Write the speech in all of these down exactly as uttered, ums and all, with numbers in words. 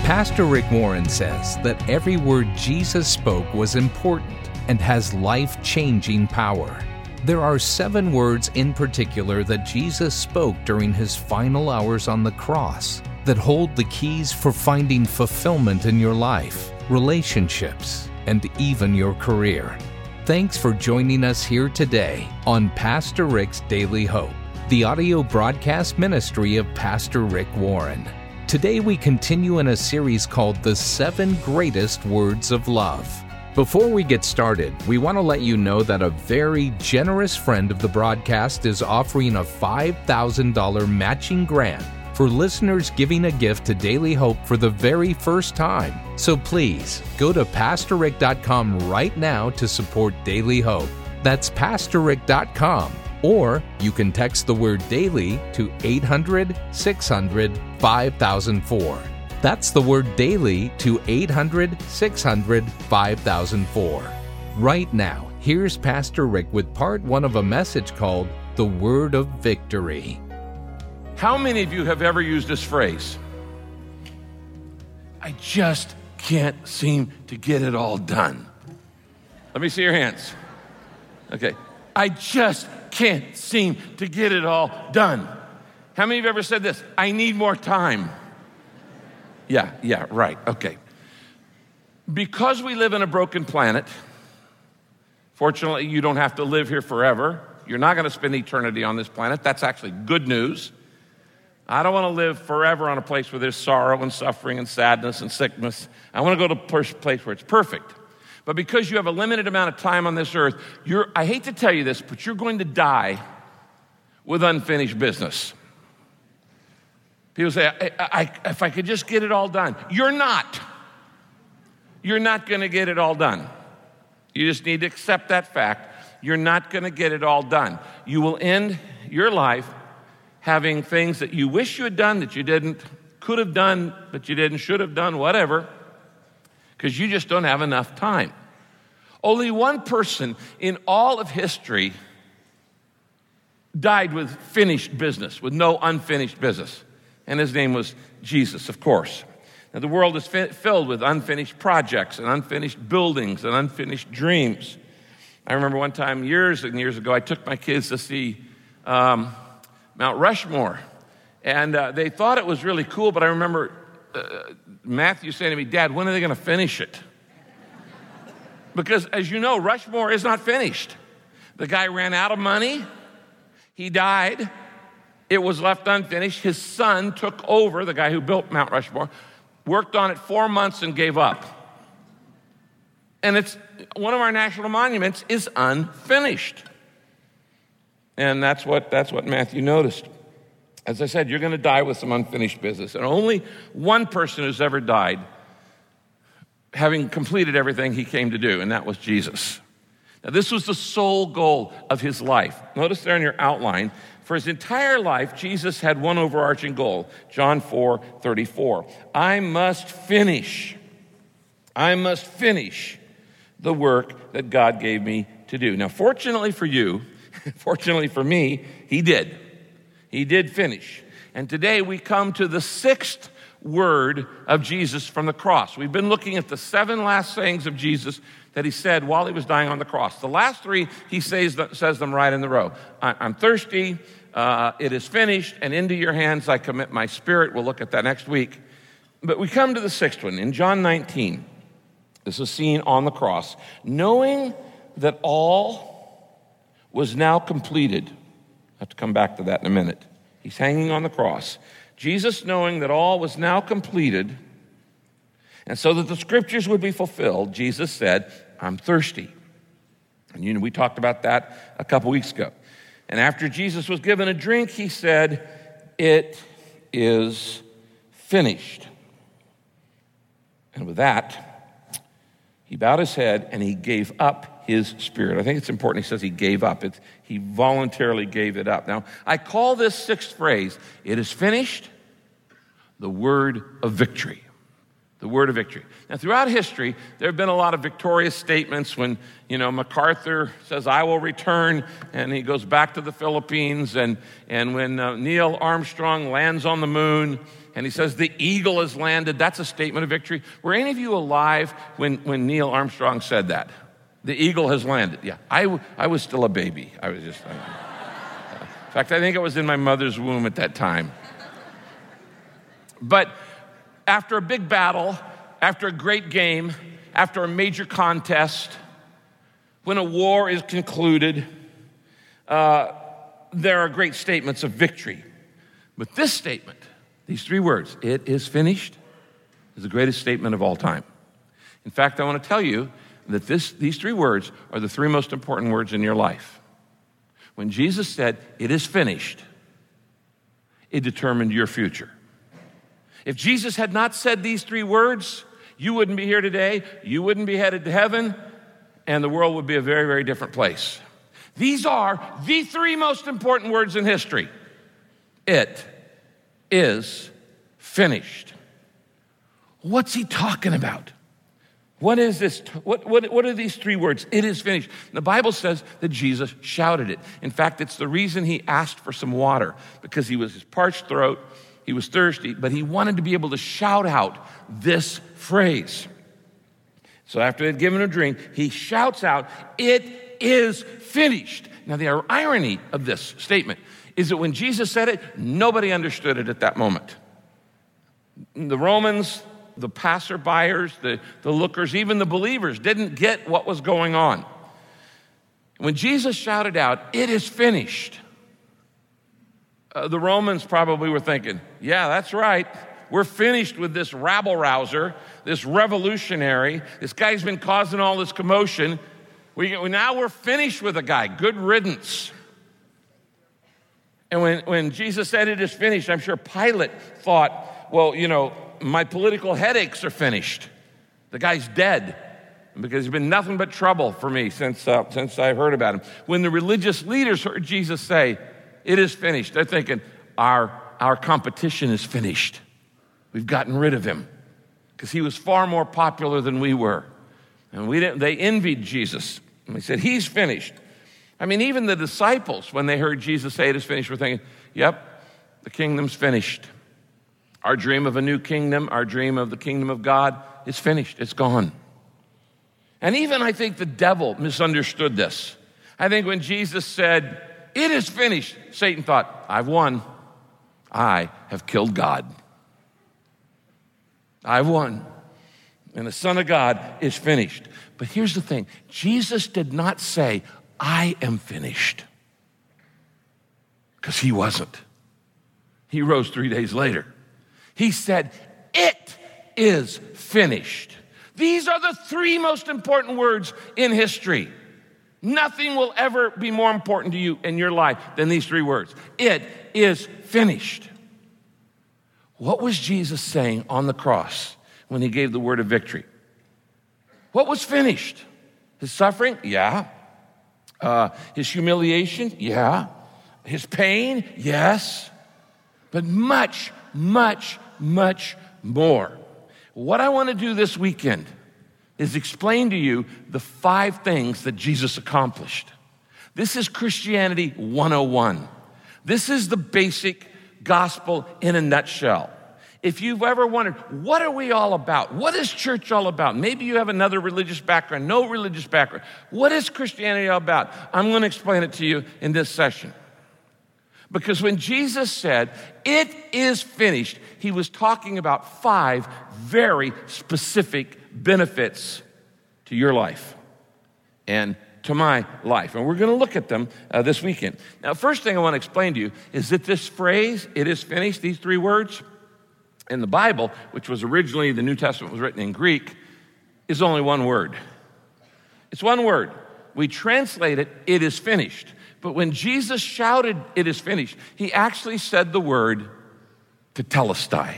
Pastor Rick Warren says that every word Jesus spoke was important and has life-changing power. There are seven words in particular that Jesus spoke during his final hours on the cross that hold the keys for finding fulfillment in your life, relationships, and even your career. Thanks for joining us here today on Pastor Rick's Daily Hope, the audio broadcast ministry of Pastor Rick Warren. Today we continue in a series called The Seven Greatest Words of Love. Before we get started, we want to let you know that a very generous friend of the broadcast is offering a five thousand dollars matching grant for listeners giving a gift to Daily Hope for the very first time. So please, go to pastor rick dot com right now to support Daily Hope. That's pastor rick dot com. Or you can text the word DAILY to eight hundred, six hundred, five thousand four. That's the word DAILY to eight hundred, six hundred, five thousand four. Right now, here's Pastor Rick with part one of a message called The Word of Victory. How many of you have ever used this phrase? I just can't seem to get it all done. Let me see your hands. Okay. I just can't seem to get it all done. How many of you have ever said this? I need more time. Yeah, yeah, right, okay. Because we live in a broken planet, fortunately, you don't have to live here forever. You're not going to spend eternity on this planet. That's actually good news. I don't want to live forever on a place where there's sorrow and suffering and sadness and sickness. I want to go to a place where it's perfect. But because you have a limited amount of time on this earth, you're, I hate to tell you this, but you're going to die with unfinished business. People say, I, I, if I could just get it all done. You're not. You're not going to get it all done. You just need to accept that fact. You're not going to get it all done. You will end your life having things that you wish you had done that you didn't, could have done, but you didn't, should have done, whatever, because you just don't have enough time. Only one person in all of history died with finished business, with no unfinished business. And his name was Jesus, of course. Now, the world is fi- filled with unfinished projects and unfinished buildings and unfinished dreams. I remember one time years and years ago, I took my kids to see um, Mount Rushmore. And uh, they thought it was really cool, but I remember uh, Matthew saying to me, Dad, when are they going to finish it? Because, as you know, Rushmore is not finished. The guy ran out of money. He died. It was left unfinished. His son took over, the guy who built Mount Rushmore, worked on it four months and gave up. And it's one of our national monuments is unfinished. And that's what, that's what Matthew noticed. As I said, you're going to die with some unfinished business. And only one person who's ever died having completed everything he came to do, and that was Jesus. Now, this was the sole goal of his life. Notice there in your outline, for his entire life, Jesus had one overarching goal, John four thirty-four. I must finish, I must finish the work that God gave me to do. Now, fortunately for you, fortunately for me, he did. He did finish. And today we come to the sixth word of Jesus from the cross. We've been looking at the seven last sayings of Jesus that he said while he was dying on the cross. The last three, he says, says them right in the row. I'm thirsty, uh, it is finished, and into your hands I commit my spirit. We'll look at that next week. But we come to the sixth one. In John nineteen, this is seen on the cross. Knowing that all was now completed. I have to come back to that in a minute. He's hanging on the cross. Jesus, knowing that all was now completed, and so that the scriptures would be fulfilled, Jesus said, I'm thirsty. And you know, we talked about that a couple weeks ago. And after Jesus was given a drink, he said, it is finished. And with that, he bowed his head and he gave up his spirit. I think it's important he says he gave up. It's, he voluntarily gave it up. Now, I call this sixth phrase, it is finished, the word of victory. The word of victory. Now, throughout history, there have been a lot of victorious statements when, you know, MacArthur says, I will return, and he goes back to the Philippines, and, and when uh, Neil Armstrong lands on the moon, and he says, the eagle has landed. That's a statement of victory. Were any of you alive when, when Neil Armstrong said that? The eagle has landed. Yeah, I, I was still a baby. I was just, I, in fact, I think I was in my mother's womb at that time. But after a big battle, after a great game, after a major contest, when a war is concluded, uh, there are great statements of victory. But this statement, these three words, it is finished, is the greatest statement of all time. In fact, I want to tell you that this, these three words are the three most important words in your life. When Jesus said, it is finished, it determined your future. If Jesus had not said these three words, you wouldn't be here today, you wouldn't be headed to heaven, and the world would be a very, very different place. These are the three most important words in history. It is finished. What's he talking about? What is this? What, what, what are these three words? It is finished. The Bible says that Jesus shouted it. In fact, it's the reason he asked for some water, because he was his parched throat, he was thirsty, but he wanted to be able to shout out this phrase. So after they'd given him a drink, he shouts out, it is finished. Now, the irony of this statement is that when Jesus said it, nobody understood it at that moment. The Romans, the passerbyers, the, the lookers, even the believers didn't get what was going on. When Jesus shouted out, it is finished, uh, the Romans probably were thinking, yeah, that's right. We're finished with this rabble-rouser, this revolutionary. This guy's been causing all this commotion. We, now we're finished with the guy. Good riddance. And when, when Jesus said it is finished, I'm sure Pilate thought, well, you know, my political headaches are finished. The guy's dead because he's been nothing but trouble for me since, uh, since I heard about him. When the religious leaders heard Jesus say, it is finished, they're thinking, our, our competition is finished. We've gotten rid of him because he was far more popular than we were. And we didn't, they envied Jesus. And they said, he's finished. I mean, even the disciples, when they heard Jesus say it is finished, were thinking, yep, the kingdom's finished. Our dream of a new kingdom, our dream of the kingdom of God is finished. It's gone. And even I think the devil misunderstood this. I think when Jesus said, it is finished, Satan thought, I've won. I have killed God. I've won. And the Son of God is finished. But here's the thing. Jesus did not say, I am finished. Because he wasn't. He rose three days later. He said, it is finished. These are the three most important words in history. Nothing will ever be more important to you in your life than these three words. It is finished. What was Jesus saying on the cross when he gave the word of victory? What was finished? His suffering? Yeah. Uh, his humiliation? Yeah. His pain? Yes. But much, much, much more. What I want to do this weekend is explain to you the five things that Jesus accomplished. This is Christianity one oh one. This is the basic gospel in a nutshell. If you've ever wondered, what are we all about? What is church all about? Maybe you have another religious background, no religious background. What is Christianity all about? I'm going to explain it to you in this session. Because when Jesus said, it is finished, he was talking about five very specific benefits to your life and to my life. And we're going to look at them uh, this weekend. Now, first thing I want to explain to you is that this phrase, it is finished, these three words, in the Bible, which was originally, the New Testament was written in Greek, is only one word. It's one word. We translate it, it is finished. But when Jesus shouted, it is finished, he actually said the word tetelestai.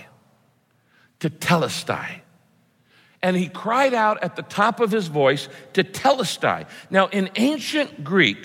Tetelestai. And he cried out at the top of his voice, tetelestai. Now, in ancient Greek,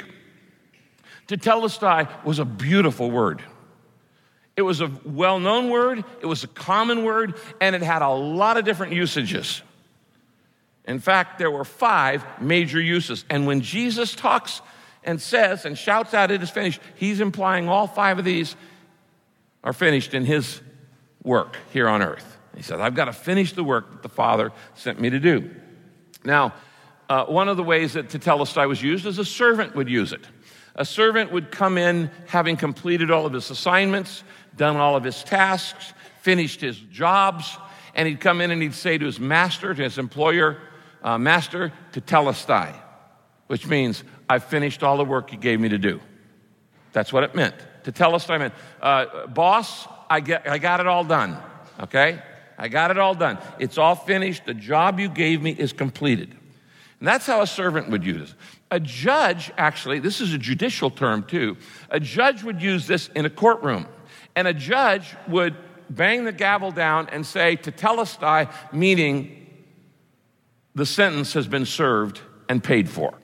tetelestai was a beautiful word. It was a well-known word, it was a common word, and it had a lot of different usages. In fact, there were five major uses. And when Jesus talks and says and shouts out, it is finished, he's implying all five of these are finished in his work here on earth. He said, I've got to finish the work that the Father sent me to do. Now, uh, one of the ways that tetelestai was used is a servant would use it. A servant would come in having completed all of his assignments, done all of his tasks, finished his jobs, and he'd come in and he'd say to his master, to his employer, uh, Master, tetelestai, which means, I've finished all the work you gave me to do. That's what it meant. Tetelestai meant, uh, boss, I, get, I got it all done, okay? I got it all done. It's all finished. The job you gave me is completed. And that's how a servant would use it. A judge, actually, this is a judicial term too, a judge would use this in a courtroom. And a judge would bang the gavel down and say, tetelestai, meaning the sentence has been served and paid for.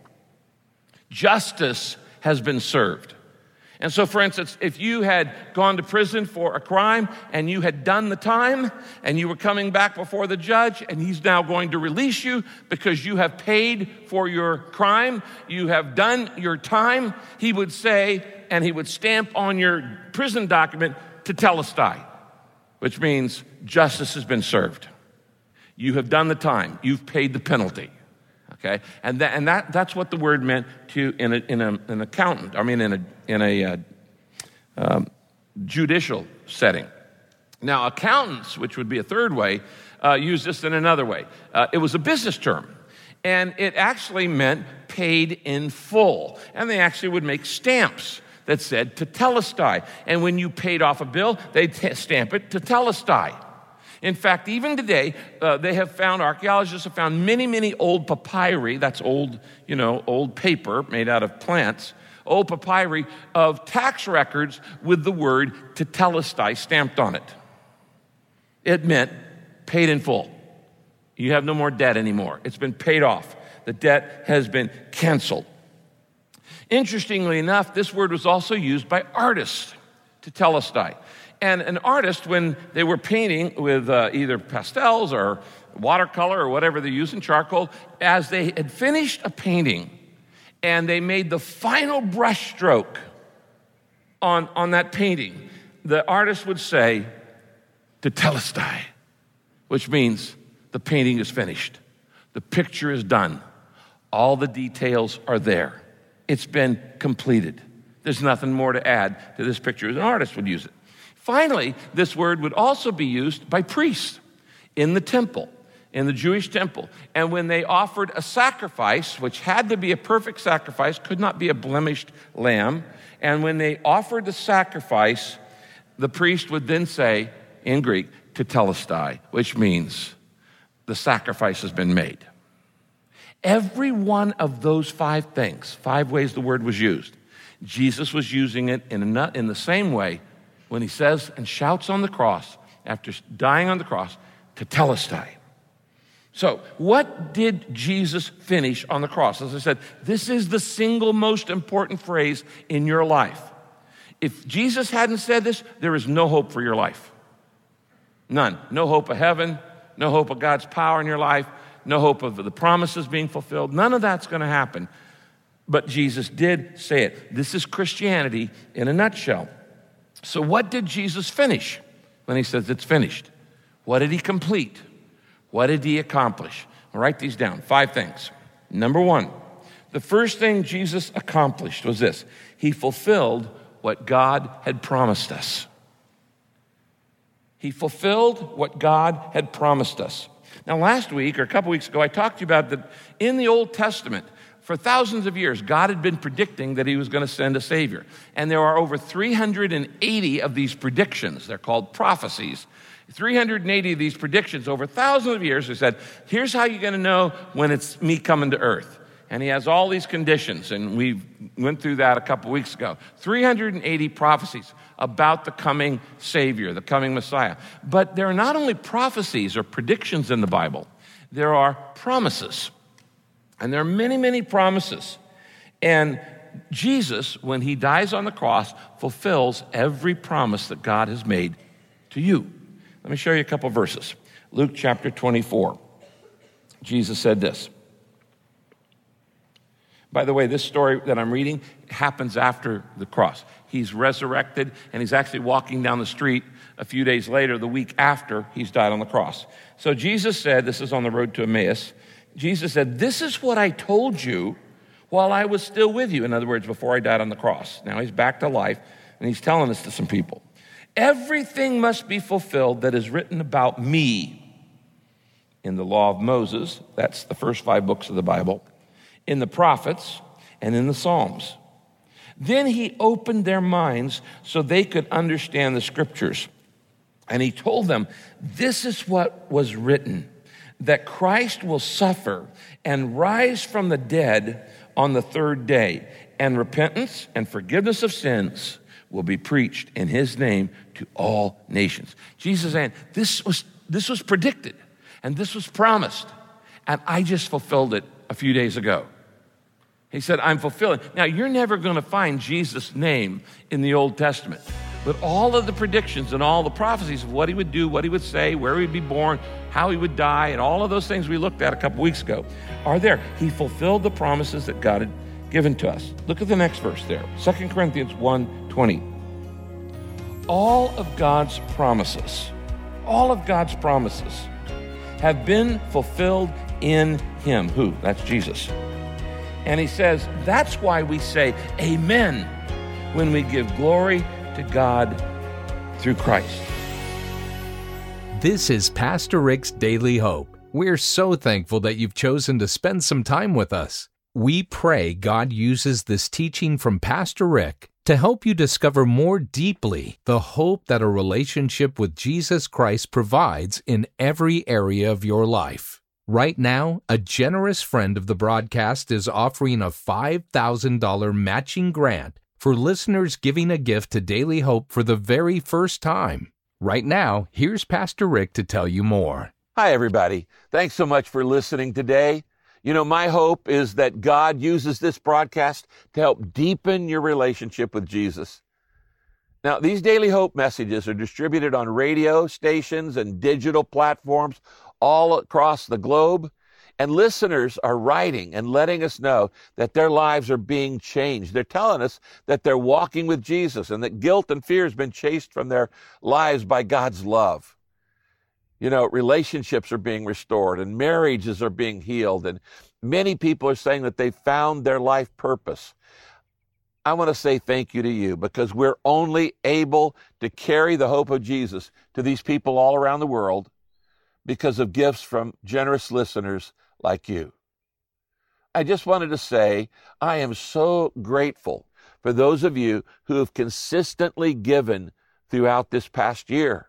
Justice has been served. And so, for instance, if you had gone to prison for a crime and you had done the time and you were coming back before the judge and he's now going to release you because you have paid for your crime, you have done your time, he would say, and he would stamp on your prison document, tetelestai, which means justice has been served. You have done the time. You've paid the penalty. Okay, and that and that that's what the word meant to in a, in a, an accountant. I mean, in a in a uh, um, judicial setting. Now, accountants, which would be a third way, uh, use this in another way. Uh, it was a business term, and it actually meant paid in full. And they actually would make stamps that said tetelestai. And when you paid off a bill, they'd t- stamp it tetelestai. In fact, even today, uh, they have found, archaeologists have found many, many old papyri, that's old, you know, old paper made out of plants, old papyri of tax records with the word tetelestai stamped on it. It meant paid in full. You have no more debt anymore. It's been paid off. The debt has been canceled. Interestingly enough, this word was also used by artists, tetelestai. And an artist, when they were painting with uh, either pastels or watercolor or whatever they use in charcoal, as they had finished a painting and they made the final brush stroke on, on that painting, the artist would say, tetelestai, which means the painting is finished. The picture is done. All the details are there. It's been completed. There's nothing more to add to this picture. An artist would use it. Finally, this word would also be used by priests in the temple, in the Jewish temple. And when they offered a sacrifice, which had to be a perfect sacrifice, could not be a blemished lamb, and when they offered the sacrifice, the priest would then say, in Greek, tetelestai, which means the sacrifice has been made. Every one of those five things, five ways the word was used, Jesus was using it in, a, in the same way when he says and shouts on the cross, after dying on the cross, tetelestai. So, what did Jesus finish on the cross? As I said, this is the single most important phrase in your life. If Jesus hadn't said this, there is no hope for your life. None. No hope of heaven, no hope of God's power in your life, no hope of the promises being fulfilled. None of that's going to happen. But Jesus did say it. This is Christianity in a nutshell. So what did Jesus finish when he says it's finished? What did he complete? What did he accomplish? I'll write these down. Five things. Number one, the first thing Jesus accomplished was this. He fulfilled what God had promised us. He fulfilled what God had promised us. Now, last week or a couple weeks ago, I talked to you about that in the Old Testament, for thousands of years, God had been predicting that he was going to send a Savior. And there are over three hundred eighty of these predictions. They're called prophecies. three hundred eighty of these predictions over thousands of years. He said, here's how you're going to know when it's me coming to earth. And he has all these conditions, and we went through that a couple weeks ago. three hundred eighty prophecies about the coming Savior, the coming Messiah. But there are not only prophecies or predictions in the Bible, there are promises. And there are many, many promises. And Jesus, when he dies on the cross, fulfills every promise that God has made to you. Let me show you a couple verses. Luke chapter twenty-four. Jesus said this. By the way, this story that I'm reading happens after the cross. He's resurrected, and he's actually walking down the street a few days later, the week after he's died on the cross. So Jesus said, this is on the road to Emmaus, Jesus said, "This is what I told you while I was still with you." In other words, before I died on the cross. Now he's back to life, and he's telling this to some people. "Everything must be fulfilled that is written about me in the law of Moses," that's the first five books of the Bible, "in the prophets, and in the Psalms." Then he opened their minds so they could understand the scriptures. And he told them, "This is what was written, that Christ will suffer and rise from the dead on the third day, and repentance and forgiveness of sins will be preached in his name to all nations." Jesus saying, this was, this was predicted, and this was promised, and I just fulfilled it a few days ago. He said, I'm fulfilling. Now, you're never going to find Jesus' name in the Old Testament, but all of the predictions and all the prophecies of what he would do, what he would say, where he would be born, how he would die, and all of those things we looked at a couple weeks ago are there. He fulfilled the promises that God had given to us. Look at the next verse there, Second Corinthians one twenty. All of God's promises, all of God's promises have been fulfilled in him. Who? That's Jesus. And he says, that's why we say amen when we give glory to God through Christ. This is Pastor Rick's Daily Hope. We're so thankful that you've chosen to spend some time with us. We pray God uses this teaching from Pastor Rick to help you discover more deeply the hope that a relationship with Jesus Christ provides in every area of your life. Right now, a generous friend of the broadcast is offering a five thousand dollars matching grant for listeners giving a gift to Daily Hope for the very first time. Right now, here's Pastor Rick to tell you more. Hi, everybody. Thanks so much for listening today. You know, my hope is that God uses this broadcast to help deepen your relationship with Jesus. Now, these Daily Hope messages are distributed on radio stations and digital platforms all across the globe, and listeners are writing and letting us know that their lives are being changed. They're telling us that they're walking with Jesus and that guilt and fear has been chased from their lives by God's love. You know, relationships are being restored and marriages are being healed, and many people are saying that they've found their life purpose. I want to say thank you to you, because we're only able to carry the hope of Jesus to these people all around the world because of gifts from generous listeners like you. I just wanted to say I am so grateful for those of you who have consistently given throughout this past year.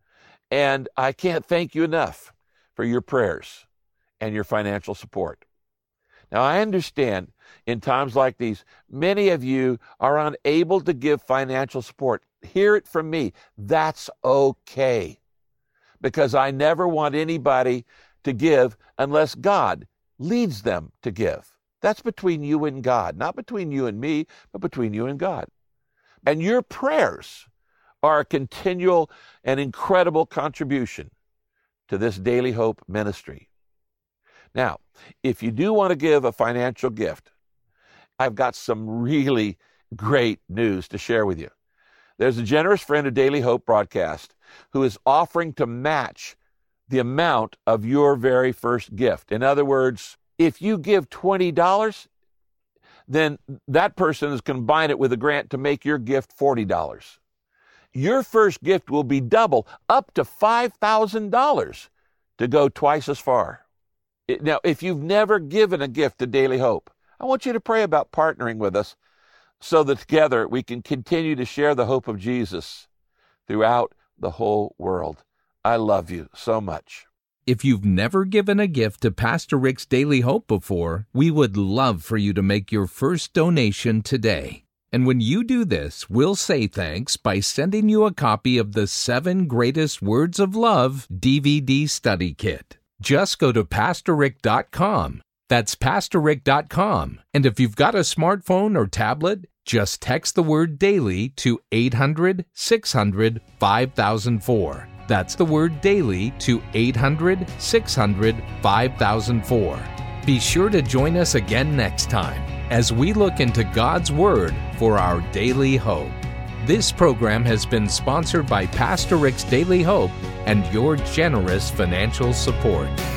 And I can't thank you enough for your prayers and your financial support. Now, I understand in times like these, many of you are unable to give financial support. Hear it from me. That's okay. Because I never want anybody to give unless God leads them to give. That's between you and God, not between you and me, but between you and God. And your prayers are a continual and incredible contribution to this Daily Hope ministry. Now, if you do want to give a financial gift, I've got some really great news to share with you. There's a generous friend of Daily Hope broadcast who is offering to match the amount of your very first gift. In other words, if you give twenty dollars, then that person is going to combine it with a grant to make your gift forty dollars. Your first gift will be double, up to five thousand dollars, to go twice as far. Now, if you've never given a gift to Daily Hope, I want you to pray about partnering with us so that together we can continue to share the hope of Jesus throughout the whole world. I love you so much. If you've never given a gift to Pastor Rick's Daily Hope before, we would love for you to make your first donation today. And when you do this, we'll say thanks by sending you a copy of the Seven Greatest Words of Love D V D Study Kit. Just go to pastor rick dot com. That's pastor rick dot com. And if you've got a smartphone or tablet, just text the word daily to eight hundred, six hundred, five thousand four. That's the word daily to eight hundred, six hundred, five thousand four. Be sure to join us again next time as we look into God's Word for our daily hope. This program has been sponsored by Pastor Rick's Daily Hope and your generous financial support.